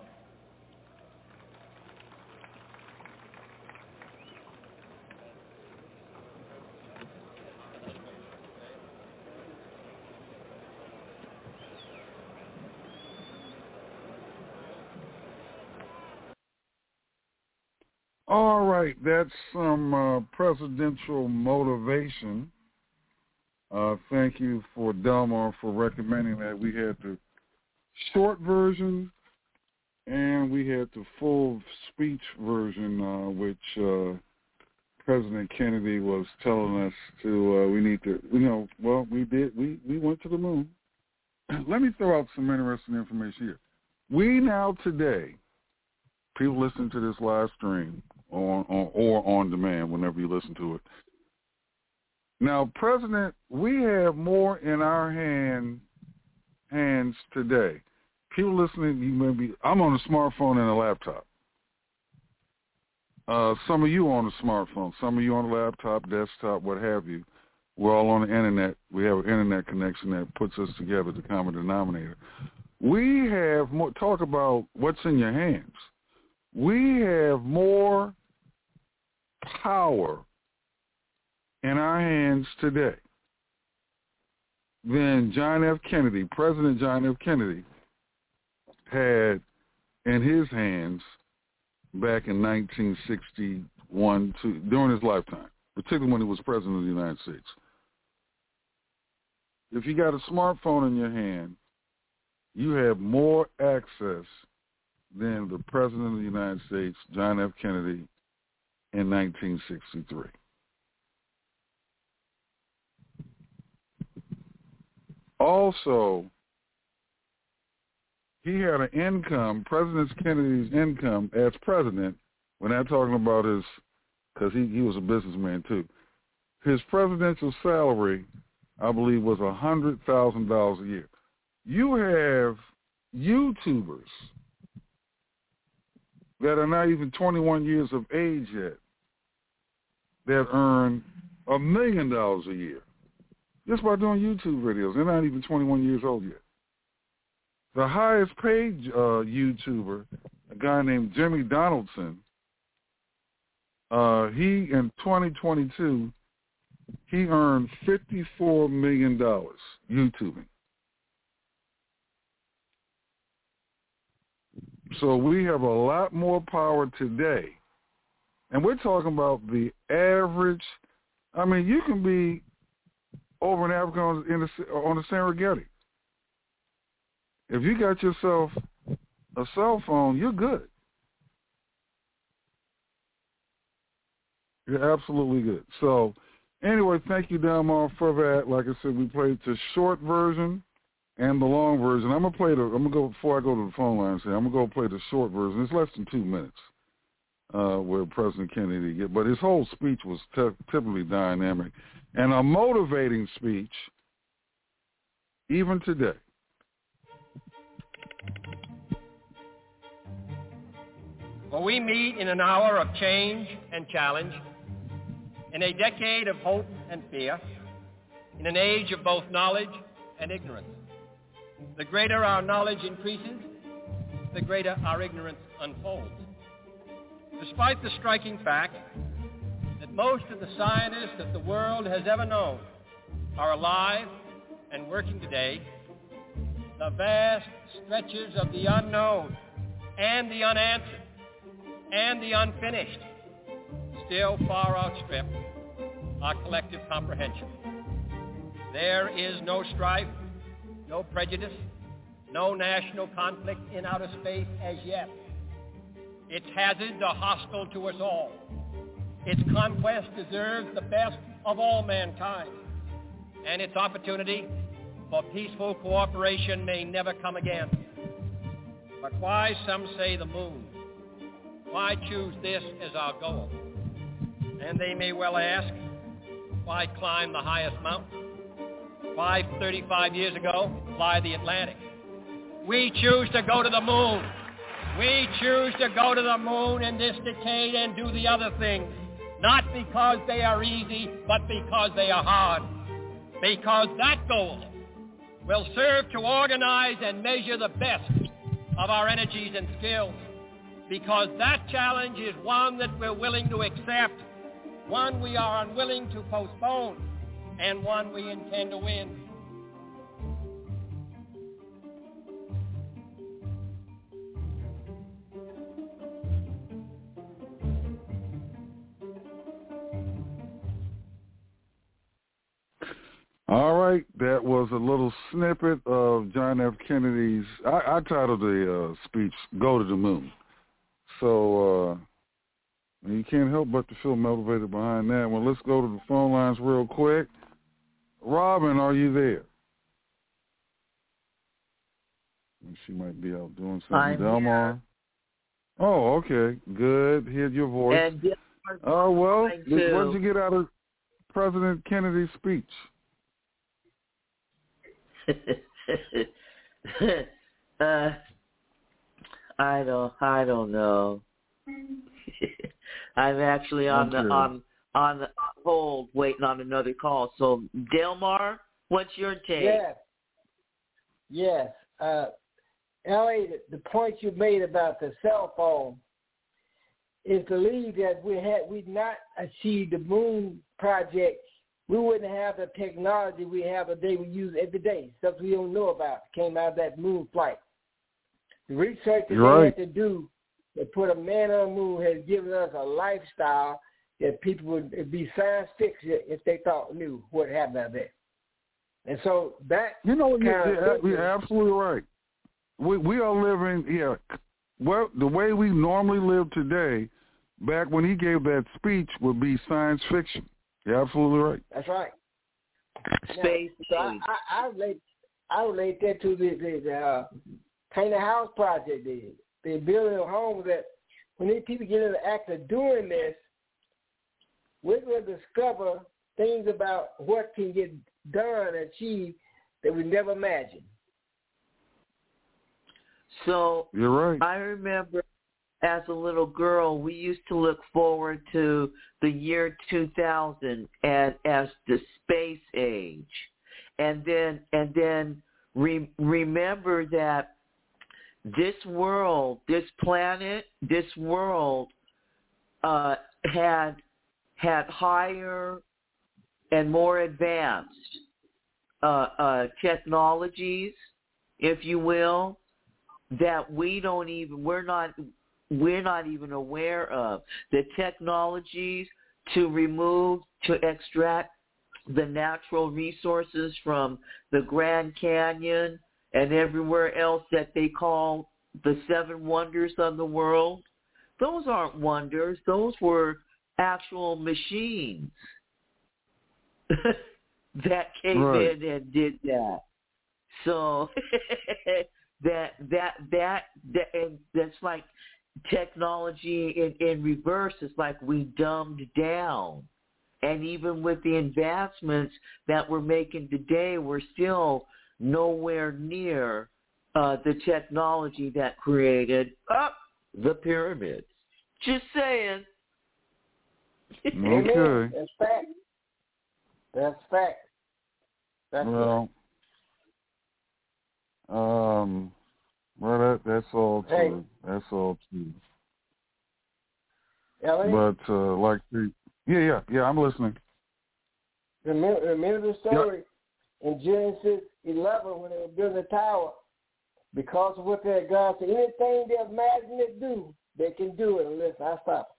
All right, that's some uh, presidential motivation. Uh, thank you for Delmar for recommending that. We had the short version and we had the full speech version, uh, which uh, President Kennedy was telling us to, uh, we need to, you know, well, we did, we, we went to the moon. Let me throw out some interesting information here. We now today, people listening to this live stream, On, on, or on demand whenever you listen to it. Now, President, we have more in our hand hands today. People listening, you may be, I'm on a smartphone and a laptop. Uh, some of you on a smartphone, some of you on a laptop, desktop, what have you. We're all on the internet. We have an internet connection that puts us together, the common denominator. We have more, talk about what's in your hands. We have more power in our hands today than John F. Kennedy, President John F. Kennedy, had in his hands back in nineteen sixty-one to, during his lifetime, particularly when he was president of the United States. if you got a smartphone in your hand, you have more access than the President of the United States, John F. Kennedy, in nineteen sixty-three. Also, he had an income, President Kennedy's income as president, we're not talking about his, because he, he was a businessman too, his presidential salary, I believe, was one hundred thousand dollars a year. You have YouTubers that are not even twenty-one years of age yet that earn a million dollars a year just by doing YouTube videos. They're not even twenty-one years old yet. The highest paid uh, YouTuber, a guy named Jimmy Donaldson, uh, he in twenty twenty-two, he earned fifty-four million dollars YouTubing. So we have a lot more power today. And we're talking about the average. I mean, you can be over in Africa on, in the, on the Serengeti. If you got yourself a cell phone, you're good. You're absolutely good. So anyway, thank you, Delmar, for that. Like I said, we played the short version and the long version. I'm gonna play the. I'm gonna go before I go to the phone line. Say I'm gonna go play the short version. It's less than two minutes, uh, where President Kennedy get. But his whole speech was t- typically dynamic and a motivating speech, even today. For we meet in an hour of change and challenge, in a decade of hope and fear, in an age of both knowledge and ignorance. The greater our knowledge increases, the greater our ignorance unfolds. Despite the striking fact that most of the scientists that the world has ever known are alive and working today, the vast stretches of the unknown and the unanswered and the unfinished still far outstrip our collective comprehension. There is no strife, no prejudice, no national conflict in outer space as yet. Its hazards are hostile to us all. Its conquest deserves the best of all mankind, and its opportunity for peaceful cooperation may never come again. But why, some say, the moon? Why choose this as our goal? And they may well ask, why climb the highest mountain? Why, thirty-five years ago, fly the Atlantic? We choose to go to the moon. We choose to go to the moon in this decade and do the other things, not because they are easy, but because they are hard. Because that goal will serve to organize and measure the best of our energies and skills. Because that challenge is one that we're willing to accept, one we are unwilling to postpone, and one we intend to win. All right, that was a little snippet of John F. Kennedy's, I, I titled the uh, speech, Go to the Moon. So uh, you can't help but to feel motivated behind that. Well, let's go to the phone lines real quick. Robin, are you there? She might be out doing something. I'm Delmar? Here. Oh, okay. Good. Hear your voice. And yes, Oh, uh, well, what to... did you get out of President Kennedy's speech? uh, I don't, I don't know. I'm actually on the on on the hold, waiting on another call. So, Delmar, what's your take? Yes, yes. Uh, Ellie, the point you made about the cell phone is to believe that we had we not achieved the moon project, we wouldn't have the technology we have today. We use every day, stuff we don't know about came out of that moon flight. The research that You're they right. had to do to put a man on the moon has given us a lifestyle that people would it'd be science fiction if they thought knew what happened out there. And so that you know, kind you're, of you're absolutely right. We we are living, yeah. Well, the way we normally live today, back when he gave that speech, would be science fiction. You're absolutely right. That's right. Space. Now, so I, I, I relate I relate that to the the, the uh, Paint a House project. They they building a home that when these people get in the act of doing this, we're going to discover things about what can get done, achieved that we never imagined. So you're right. I remember as a little girl, we used to look forward to the year two thousand and as the space age, and then and then re- remember that this world, this planet, this world uh, had had higher and more advanced uh, uh, technologies, if you will, that we don't even we're not we're not even aware of. The technologies to remove, to extract the natural resources from the Grand Canyon and everywhere else that they call the seven wonders of the world. Those aren't wonders. Those were actual machines that came right. in and did that. So that that that that and that's like technology in, in reverse. It's like we dumbed down. And even with the advancements that we're making today, we're still nowhere near uh, the technology that created uh, the pyramids. Just saying. Okay. That's fact. That's fact. That's well, fact. um, well, that that's all true. Hey. That's all true. Ellie? But uh, like the Yeah, yeah, yeah, I'm listening. Remember, remember the story yep. in Genesis eleven when they were building the tower? Because of what they had God said, anything they imagine it do, they can do it unless I stop.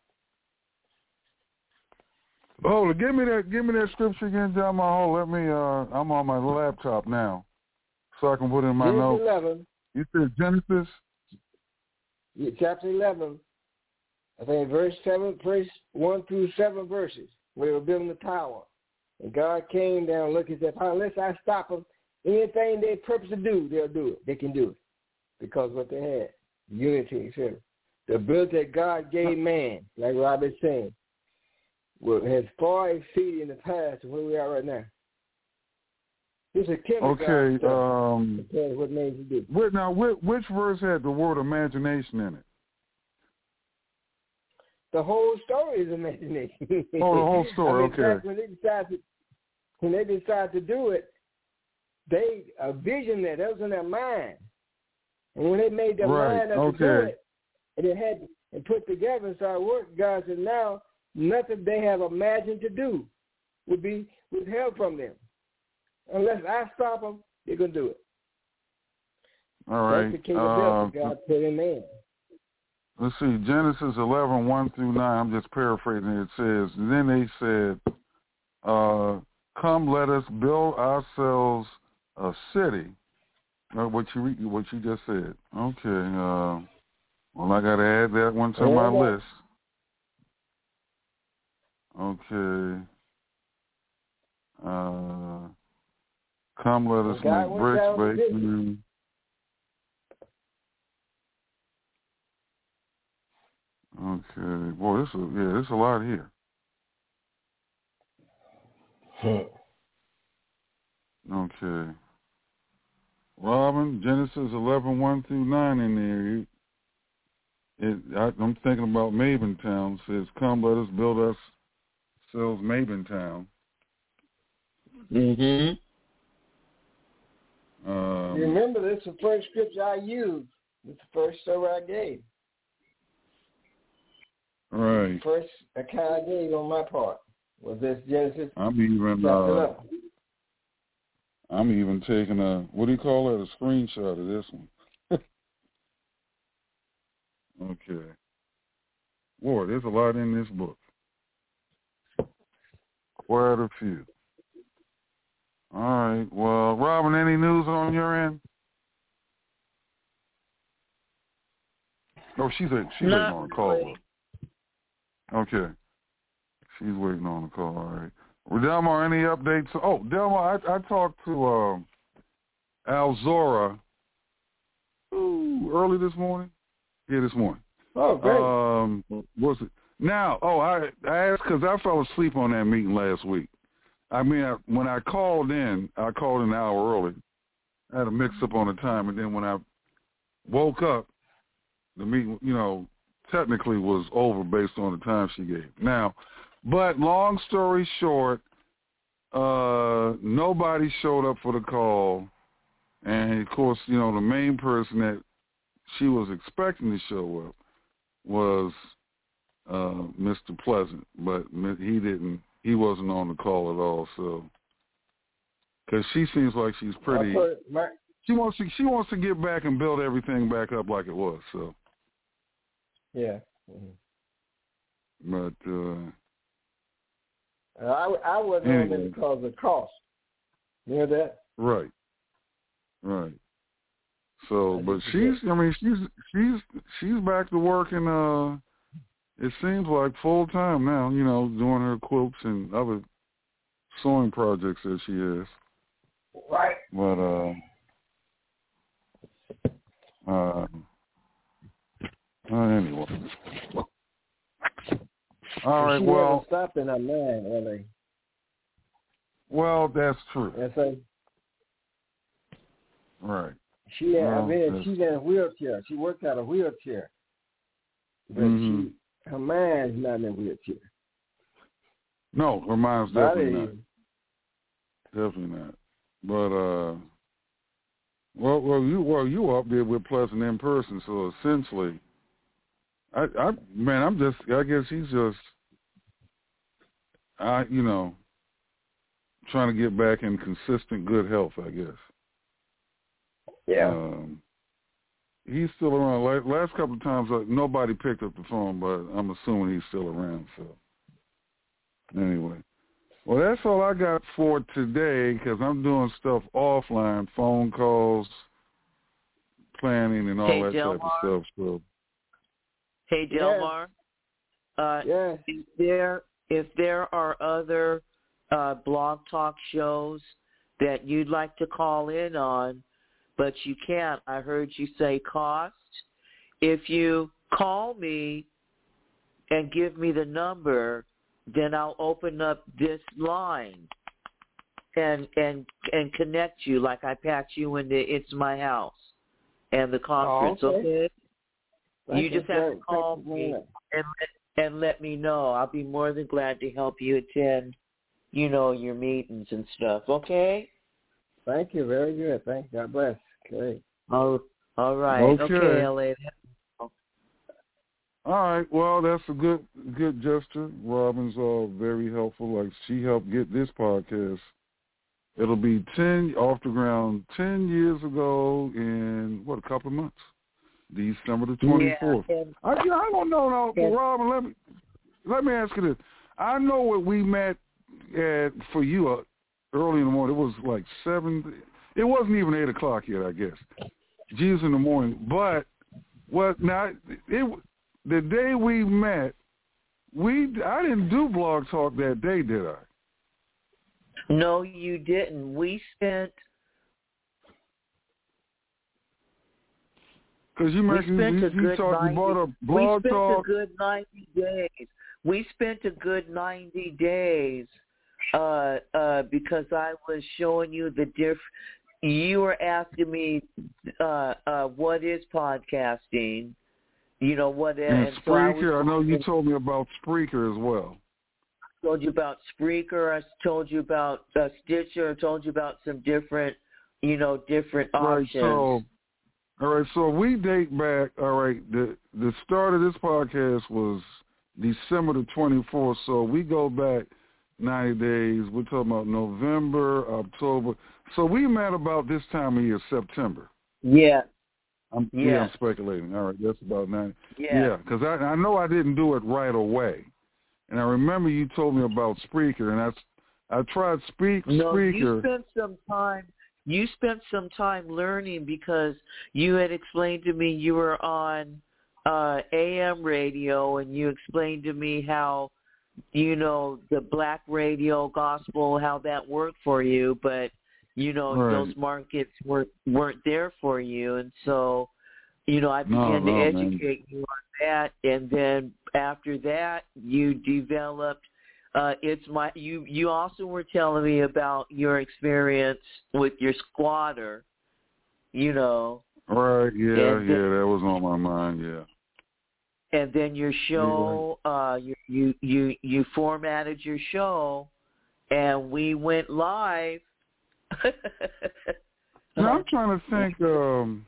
Oh, give me that, give me that scripture again, John. My whole. Let me. Uh, I'm on my laptop now, so I can put it in my Genesis notes. eleven. You said Genesis. Yeah, chapter eleven. I think verse seven, verse one through seven verses, where they were building the tower. And God came down and looked and said, unless I stop them, anything they purpose to do, they'll do it. They can do it. Because of what they had, unity, et cetera. The ability that God gave man, like Robert's saying, has far exceeded in the past where we are right now. This is a Okay. God Um, what man can do. What, now, which, which verse had the word imagination in it? The whole story is imagination. Oh, the whole story. I mean, okay. When they decide to, when they decide to do it, they a vision that that was in their mind, and when they made their right. mind up okay. to do it, and they had and put together and started working, God said, now nothing they have imagined to do would be withheld from them, unless I stop them. They're gonna do it. All right. That's the capability uh, God put in man. Let's see, Genesis eleven, one through nine, I'm just paraphrasing it. It says, and then they said, uh, come let us build ourselves a city. Uh, what you what you just said. Okay. Uh, well, I got to add that one to yeah, my yeah. list. Okay. Uh, come let us God make bricks, bake. Okay. Boy, this is yeah, there's a lot here. Okay. Robin, Genesis eleven, one through nine in there. It, I, I'm thinking about Mabontown. It says, come, let us build ourselves Mabontown. Mm-hmm. Um, Remember, this is the first scripture I used. This is the first story I gave. Right. The first account I gave on my part was this Genesis. I'm even uh, I'm even taking a, what do you call it, a screenshot of this one. Okay. Boy, there's a lot in this book. Quite a few. All right. Well, Robin, any news on your end? Oh, she's a, she's waiting on a call. Really. Okay. She's waiting on a call. All right. Well, Delmar, any updates? Oh, Delmar, I, I talked to uh, Al Zora ooh, early this morning. Yeah, this morning. Oh, great. Um, was it now? Oh, I I asked because I fell asleep on that meeting last week. I mean, I, when I called in, I called in an hour early. I had a mix-up on the time, and then when I woke up, the meeting, you know, technically was over based on the time she gave. Now, but long story short, uh, nobody showed up for the call, and of course, you know, the main person that she was expecting to show up was uh, Mister Pleasant, but he didn't. He wasn't on the call at all. So, because she seems like she's pretty. She wants to. She wants to get back and build everything back up like it was. So. Yeah. Mm-hmm. But. Uh, I I wasn't anyway. on there because of cost. You know that? Right. Right. So, but she's, I mean, she's she's she's back to working. Uh, it seems like full time now. You know, doing her quilts and other sewing projects that she has. Right. But uh, uh, uh anyway. All right. She Well, hasn't stopped in her mind, really. Well, that's true. That's a, right. She, had, well, I mean, she's in a wheelchair. She works out of a wheelchair, but mm-hmm. she, her mind's not in a wheelchair. No, her mind's definitely Body. not. Definitely not. But uh, well, well, you well, you were up there with Pleasant in person, so essentially, I, I, man, I'm just, I guess he's just, I, you know, trying to get back in consistent good health, I guess. Yeah. Um, he's still around. Like, last couple of times, uh, nobody picked up the phone, but I'm assuming he's still around. So, anyway. Well, that's all I got for today because I'm doing stuff offline, phone calls, planning, and all hey, that Delmar. type of stuff. So, hey, Delmar. Yes. Uh, yes. If there, if there are other uh, blog talk shows that you'd like to call in on, but you can't, I heard you say cost. If you call me and give me the number, then I'll open up this line and and and connect you like I patch you into It's My House and the conference, oh, okay? okay? You just have to call me and let, and let me know. I'll be more than glad to help you attend, you know, your meetings and stuff, okay? Thank you. Very good. Thank you. God bless. Great. Oh, all right. Okay. Okay, L A. all right. Well, that's a good good gesture. Robin's uh, very helpful. Like, she helped get this podcast. It'll be ten off the ground ten years ago in, what, a couple of months? December the twenty-fourth. Yeah, and, I, I don't know. No, but Robin, let me, let me ask you this. I know what we met at, for you uh, early in the morning. It was like seven. It wasn't even eight o'clock yet, I guess. Jesus in the morning. But what now? It the day we met, we I didn't do Blog Talk that day, did I? No, you didn't. We spent. Because you mentioned you, you, talk, you bought a Blog we spent Talk. a good ninety days. We spent a good ninety days uh, uh, because I was showing you the diff. You were asking me uh, uh, what is podcasting. You know what? And, and Spreaker. so I, I know you told me about Spreaker as well. I told you about Spreaker. I told you about uh, Stitcher. I told you about some different, you know, different Right. options. So, all right. So we date back. All right. The the start of this podcast was December the twenty-fourth. So we go back ninety days. We're talking about November, October. So we met about this time of year, September. Yeah. I'm, yeah. yeah, I'm speculating. All right, that's about nine. Yeah. because I, I know I didn't do it right away. And I remember you told me about Spreaker, and that's I tried speak no, speaker. You spent some time. You spent some time learning because you had explained to me you were on uh, A M radio, and you explained to me how, you know, the black radio gospel, how that worked for you, but you know right. those markets weren't weren't there for you, and so, you know, I began no, to no, educate man. you on that, and then after that, you developed. Uh, it's my you. You also were telling me about your experience with your squatter. You know. Right. Yeah. And yeah. then, that was on my mind. Yeah. And then your show. Yeah. Uh, you you you you formatted your show, and we went live. Now I'm trying to think. Um,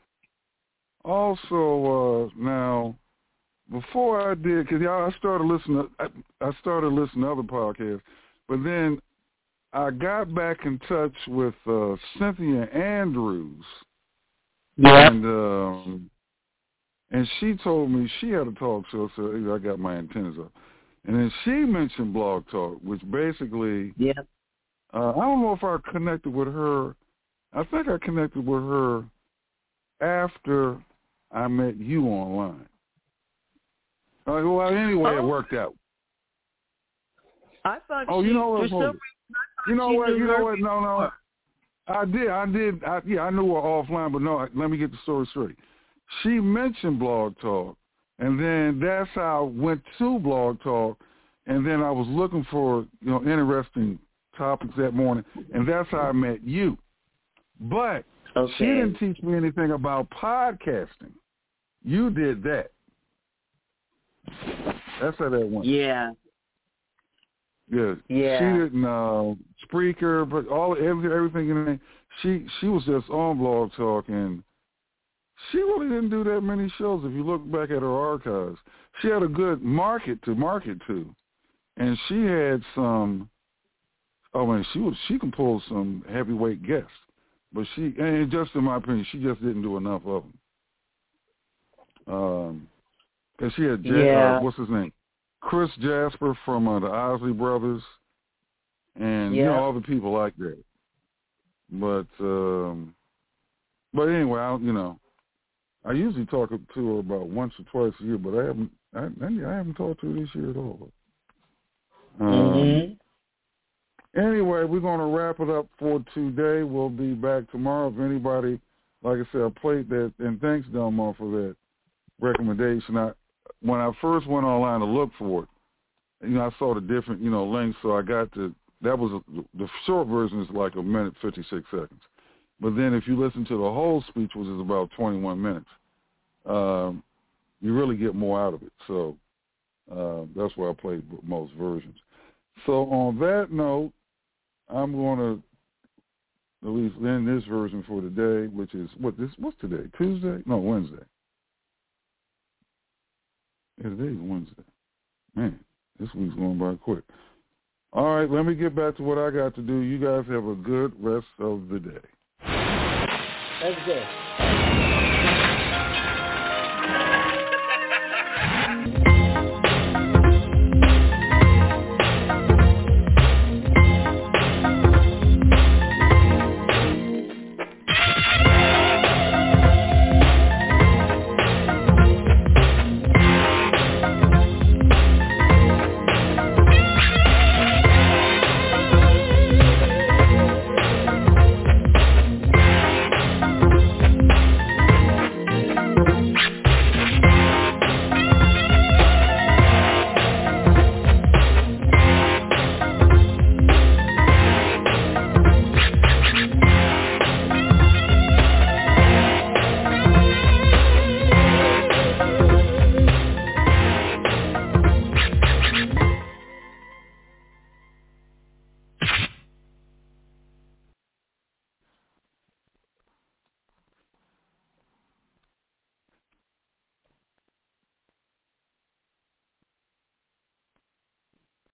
also, uh, now. Before I did, because y'all, I started listening. To, I, I started listening to other podcasts, but then I got back in touch with uh, Cynthia Andrews, yeah. and um, and she told me she had a talk show, so I got my antennas up, and then she mentioned Blog Talk, which basically, yeah. Uh, I don't know if I connected with her. I think I connected with her after I met you online. Uh, well, anyway, oh. it worked out. I thought. Oh, she, you know what? For some reason, you know what? You know what? Before. No, no. I did. I did. I, yeah, I knew her offline, but no. Let me get the story straight. She mentioned Blog Talk, and then that's how I went to Blog Talk, and then I was looking for you know interesting topics that morning, and that's how I met you. But okay. she didn't teach me anything about podcasting. You did that. That's how that went. Yeah. Yeah. Yeah. She didn't uh, Spreaker, but all every, everything in there. She she was just on Blog Talk, and she really didn't do that many shows. If you look back at her archives, she had a good market to market to, and she had some. Oh man, she was she can pull some heavyweight guests, but she and just in my opinion, she just didn't do enough of them. Um. And she had, J- yeah. uh, what's his name? Chris Jasper from uh, the Osley Brothers, and, yeah. you know, other people like that. But, um, but anyway, I, you know, I usually talk to her about once or twice a year, but I haven't, I, I haven't talked to her this year at all. Um, mm-hmm. Anyway, we're going to wrap it up for today. We'll be back tomorrow. If anybody, like I said, I played that, and thanks, Delmar, for that recommendation. I, when I first went online to look for it, you know, I saw the different, you know, links, so I got to, that was, a, the short version is like a minute, fifty-six seconds. But then if you listen to the whole speech, which is about twenty-one minutes, um, you really get more out of it. So uh, that's why I played most versions. So on that note, I'm going to at least end this version for today, which is, what this, what's today? Tuesday? No, Wednesday. Yeah, today's Wednesday. Man, this week's going by quick. All right, let me get back to what I got to do. You guys have a good rest of the day. That's good.